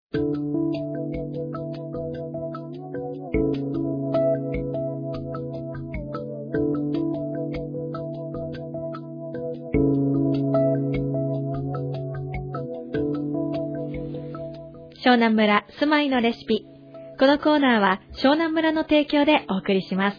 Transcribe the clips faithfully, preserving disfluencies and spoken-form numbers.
湘南村住まいのレシピ。このコーナーは湘南村の提供でお送りします。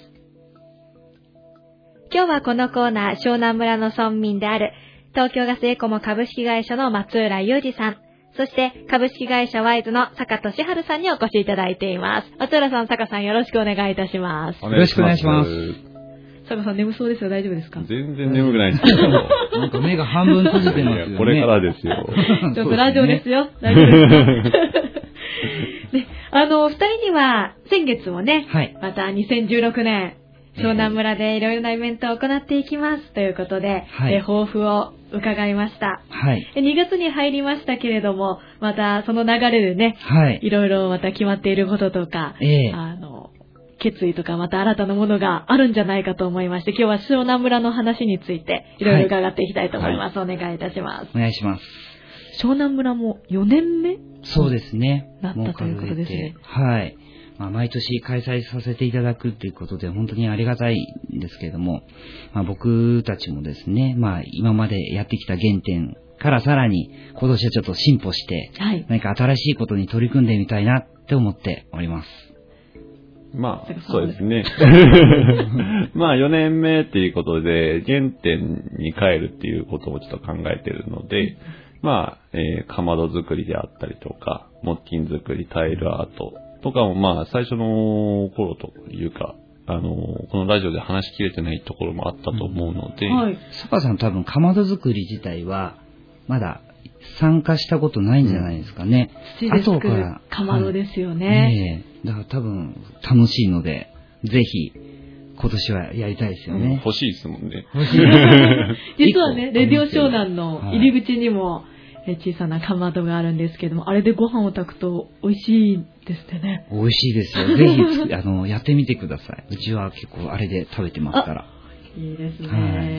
今日はこのコーナー、湘南村の村民である東京ガスエコモ株式会社の松浦裕二さん、そして株式会社ワイズの坂俊治さんにお越しいただいています。松浦さん、坂さん、よろしくお願いいたします。 よろしくお願いします。 坂さん、眠そうですよ。大丈夫ですか？ 全然眠くないですけど。 なんか目が半分閉じてますよね。 これからですよ。 ちょっとラジオですよ。大丈夫ですか？ね、あの、二人には先月もね、はい、またにせんじゅうろくねん、湘南村でいろいろなイベントを行っていきますということで、はい、え抱負を伺いました。はい。にがつに入りましたけれども、またその流れでね、はい。いろいろまた決まっていることとか、ええ、あの、決意とかまた新たなものがあるんじゃないかと思いまして、今日は湘南村の話についていろいろ伺っていきたいと思います。はい、お願いいたします。 お願いします。 湘南村もよねんめ？ そうですね。 なったということですね。 はい。まあ、毎年開催させていただくということで本当にありがたいんですけれども、まあ、僕たちもですね、まあ、今までやってきた原点からさらに今年はちょっと進歩して、はい、何か新しいことに取り組んでみたいなって思っております。 まあ、そうですね。まあ、よねんめっていうことで、原点に帰るっていうことをちょっと考えているので、まあ、えー、かまど作りであったりとか、木琴作り、タイルアートとかも、まあ、最初の頃というか、あの、このラジオで話しきれてないところもあったと思うので、うん、はい。 坂さん多分、かまど作り自体は、まだ参加したことないんじゃないですかね。 うん、後からかまどですよね。はい、 ねえ。だから多分楽しいので、ぜひ今年はやりたいですよね。うん、 欲しいですもんね。 欲しい。実はね、レディオ湘南の入り口にも小さなかまどがあるんですけども、あれでご飯を炊くと美味しいですってね。 美味しいですよ。ぜひあのやってみてください。うちは結構あれで食べてますから。 いいですね。はい、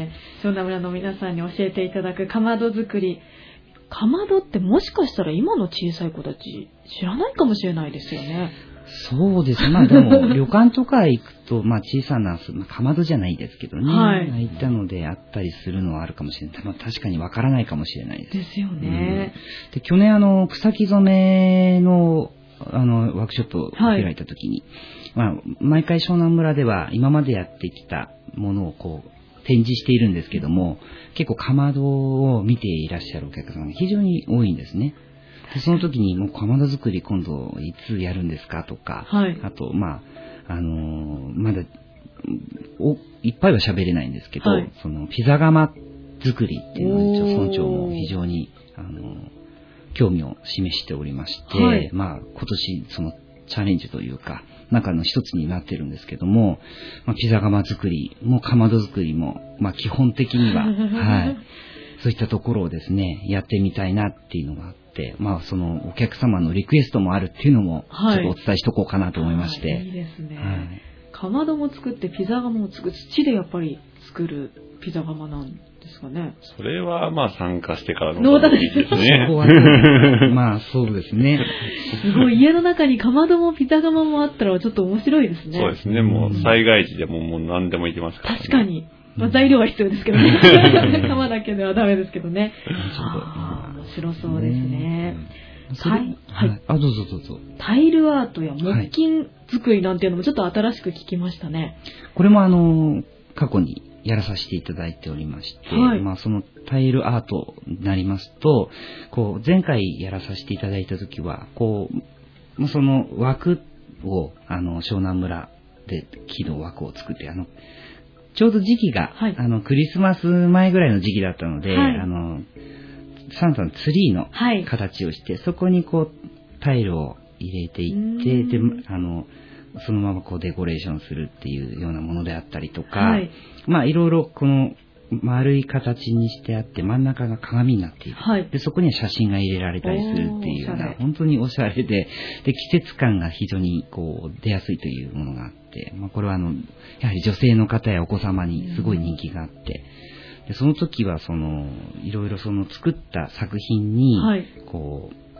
湘南村の皆さんに教えていただくかまど作り。かまどってもしかしたら今の小さい子たち知らないかもしれないですよね。 そうですね。まあでも旅館とか行くと、まあ小さな、まあ、かまどじゃないですけどね。はい。行ったのであったりするのはあるかもしれない。まあ確かにわからないかもしれないです。 ですよね。 うん、で、去年あの、草木染めの、あの、ワークショップを開いたときに、はい、まあ毎回湘南村では今までやってきたものをこう、展示しているんですけども、結構かまどを見ていらっしゃるお客さんが非常に多いんですね。でその時にもうかまど作り今度いつやるんですかとか、はい、あとまああのー、まだおいっぱいは喋れないんですけど、はい、そのピザ窯作りっていうのを一応村長も非常にあのー、興味を示しておりまして、はい、まあ今年そのチャレンジというか中の一つになってるんですけども、まあ、ピザ窯作りもかまど作りも、まあ、基本的には、はい、そういったところをですねやってみたいなっていうのがあって、まあ、そのお客様のリクエストもあるっていうのもちょっとお伝えしとこうかなと思いまして、はい、 いいですね、はい、かまども作ってピザ窯も作る、土でやっぱり作るピザ窯なんですかね。 それはまあ参加してからの方がいいですね。 そこはまあそうですね。 すごい家の中にかまどもピザ窯もあったらちょっと面白いですね。 そうですね。もう災害時でももう何でもいけますからね。 確かに。まあ、材料は必要ですけどね。窯だけではダメですけどね。あ、面白そうですね。 はい。はい。あ、どうぞどうぞ。 タイルアートや木琴作りなんていうのもちょっと新しく聞きましたね。 これもあの過去にやらさせていただいておりまして、はい、まあそのタイルアートになりますと、こう前回やらさせていただいた時は、こうその枠をあの湘南村で木の枠を作って、あのちょうど時期が、はい、あのクリスマス前ぐらいの時期だったので、はい、あのサンタのツリーの形をして、はい、そこにこうタイルを入れていって、であのそのままこうデコレーションするっていうようなものであったりとか、はい、まあいろいろこの丸い形にしてあって真ん中が鏡になっている、はい、でそこには写真が入れられたりするっていうような本当におしゃれで、で季節感が非常にこう出やすいというものがあって、まあ、これはあのやはり女性の方やお子様にすごい人気があって、でその時はそのいろいろその作った作品にこう、はい、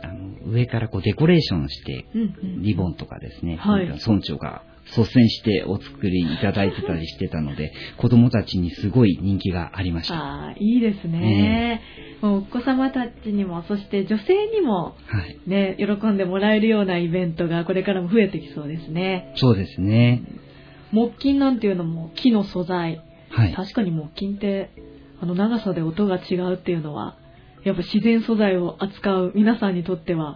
あの上からこうデコレーションして、リボンとかですね、はい、村長が率先してお作りいただいてたりしてたので、子供たちにすごい人気がありました。 ああ、いいですね。えー、もうお子様たちにも、そして女性にも、ね、はい、喜んでもらえるようなイベントがこれからも増えてきそうですね。 そうですね。 木琴なんていうのも木の素材。はい、確かに木琴って、あの長さで音が違うっていうのは、やっぱ自然素材を扱う皆さんにとっては、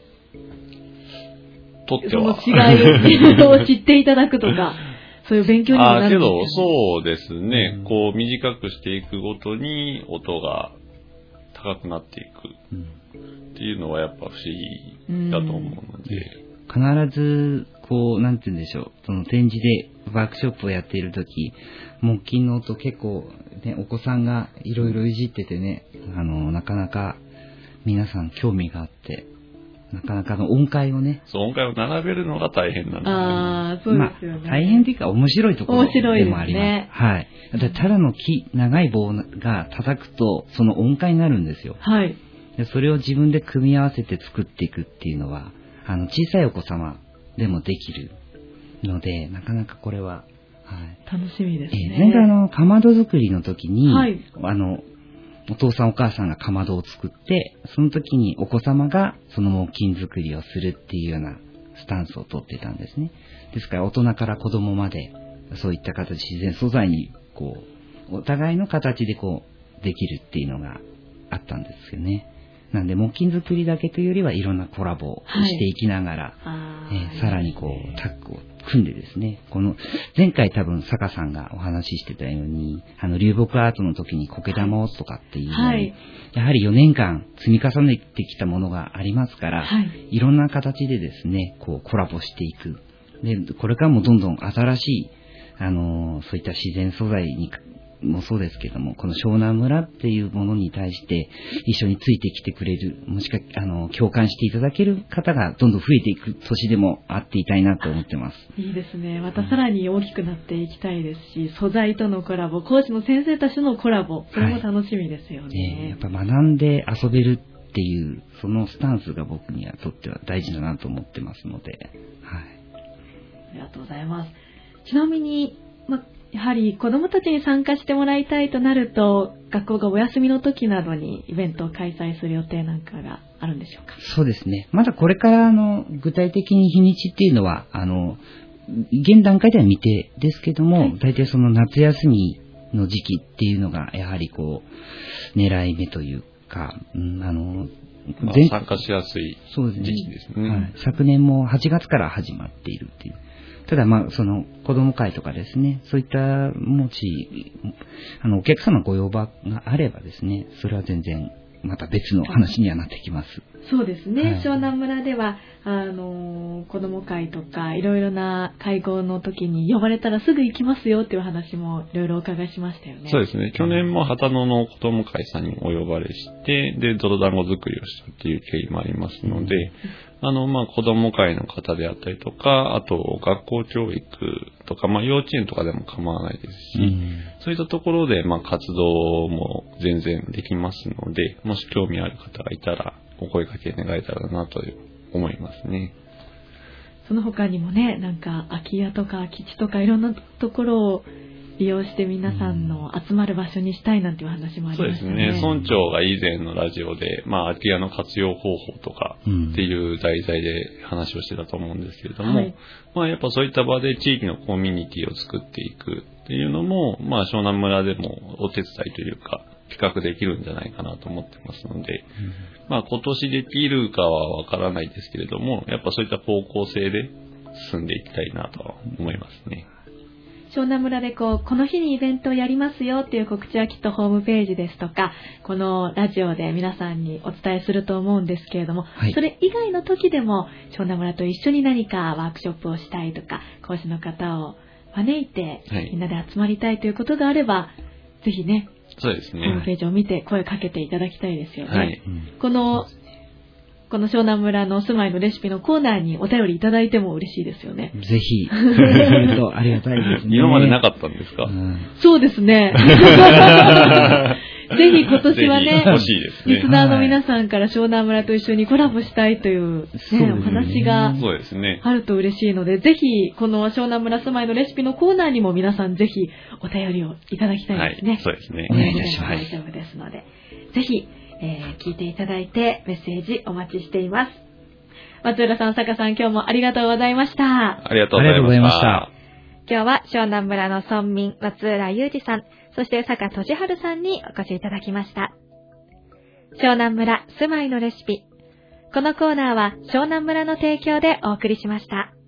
とってはその違いを知っていただくとか、そういう勉強にもなるんですよね。 あ、けどそうですね、うん、こう短くしていくごとに音が高くなっていくっていうのはやっぱ不思議だと思うので、 うん、必ずこうなんて言うんでしょう、その展示でワークショップをやっているとき、木琴の音結構、ね、お子さんがいろいろいじっててね、あのなかなか皆さん興味があって。なかなかの音階をね。 そう、音階を並べるのが大変なんですよね。 ああ、そうですよね。 まあ、大変というか面白いところでもあります。 ね、 はい。ただの木、長い棒が叩くと、その音階になるんですよ。 はい。 でそれを自分で組み合わせて作っていくっていうのは、あの、小さいお子様でもできるので、なかなかこれは、 はい。楽しみですね。 えー、前回あの、かまど作りの時に、はい、あの、お父さんお母さんがかまどを作って、その時にお子様がその木琴作りをするっていうようなスタンスをとってたんですね。ですから大人から子供までそういった形、自然素材にこう、お互いの形でこう、できるっていうのがあったんですよね。なんで木琴作りだけというよりはいろんなコラボをしていきながら、はい、えー、さらにこうタッグを組んでですね、この前回多分坂さんがお話ししてたように、あの流木アートの時に苔玉をとかっていうのに、はい、やはりよねんかん積み重ねてきたものがありますから、はい、いろんな形でですね、こうコラボしていく。で、これからもどんどん新しいあのー、そういった自然素材にもそうですけども、この湘南村っていうものに対して一緒についてきてくれる、もしくはあの共感していただける方がどんどん増えていく年でもあっていたいなと思ってます。 いいですね。またさらに大きくなっていきたいですし、素材とのコラボ、講師の先生たちのコラボ、それも楽しみですよね。はい、 えー、やっぱ学んで遊べるっていうそのスタンスが僕にはとっては大事だなと思ってますので、はい。 ありがとうございます。ちなみに、まやはり子どもたちに参加してもらいたいとなると、学校がお休みの時などにイベントを開催する予定なんかがあるんでしょうか？ そうですね。まだこれからあの具体的に日にちっていうのは、あの現段階では未定ですけども、はい、大体その夏休みの時期っていうのがやはりこう狙い目というか、うん、あのまあ、参加しやすい時期ですね。 はい、昨年もはちがつから始まっているっていう。ただまあその子ども会とかですね、そういったもしあのお客様ご要望があればですね、それは全然また別の話にはなってきます。 そうですね。はい、湘南村ではあの子ども会とかいろいろな会合の時に呼ばれたらすぐ行きますよっていう話もいろいろお伺いしましたよね。 そうですね。去年も旗野の子ども会さんにお呼ばれして、で泥団子作りをしたっていう経緯もありますので。うんあの、まあ、子供会の方であったりとか、あと、学校教育とか、まあ、幼稚園とかでも構わないですし、うん、そういったところで、まあ、活動も全然できますので、もし興味ある方がいたら、お声掛け願えたらなと思いますね。 その他にもね、なんか、空き家とか空き地とか、いろんなところを、利用して皆さんの集まる場所にしたいなんていう話もありましたね。 そうですね。村長が以前のラジオで、まあ、空き家の活用方法とかっていう題材で話をしてたと思うんですけれども、はい、まあ、やっぱそういった場で地域のコミュニティを作っていくっていうのも、まあ、湘南村でもお手伝いというか、企画できるんじゃないかなと思ってますので、うん、まあ、今年できるかはわからないですけれども、やっぱそういった方向性で進んでいきたいなとは思いますね。 湘南村でこう、この日にイベントをやりますよっていう告知はきっとホームページですとか、このラジオで皆さんにお伝えすると思うんですけれども、はい、それ以外の時でも湘南村と一緒に何かワークショップをしたいとか、講師の方を招いてみんなで集まりたいということがあれば、はい、ぜひね、 そうですね、 ホームページを見て声かけていただきたいですよね。 はい、 このこの湘南村のお住まいのレシピのコーナーにお便りいただいても嬉しいですよね。 ぜひ。ありがたいですね。 今までなかったんですか？ うん、そうですね。 ぜひ今年はね、 欲しいですね。 リスナーの皆さんから湘南村と一緒にコラボしたいという、ね、はい、お話があると嬉しいので、ぜひこの湘南村住まいのレシピのコーナーにも皆さんぜひお便りをいただきたいですね。 はい、そうですね。 お願いいたします。 大丈夫ですので、ぜひ、えー、聞いていただいてメッセージお待ちしています。松浦さん、坂さん、今日もありがとうございました。 ありがとうございました。 今日は湘南村の村民、松浦裕二さん、そして坂俊治さんにお越しいただきました。湘南村住まいのレシピ。このコーナーは湘南村の提供でお送りしました。